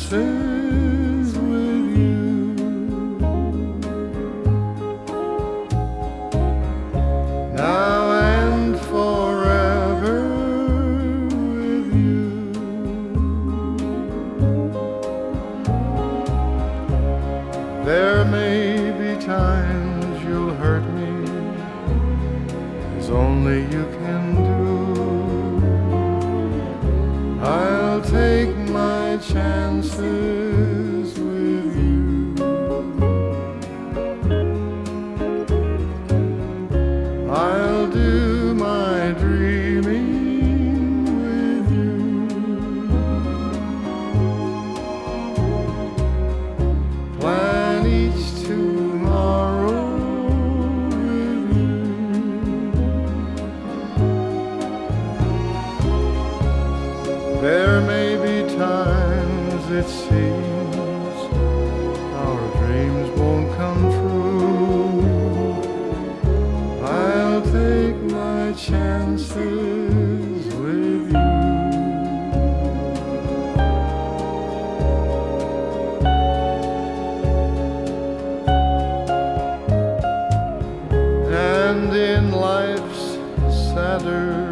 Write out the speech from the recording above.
chances with you. Now and forever with you. There may be times you'll hurt me, as only you can do. I'll take my chances with you. I'll do my dreaming with you. Plan each tomorrow with you. There may be times it seems our dreams won't come true. I'll take my chances with you. And in life's sadder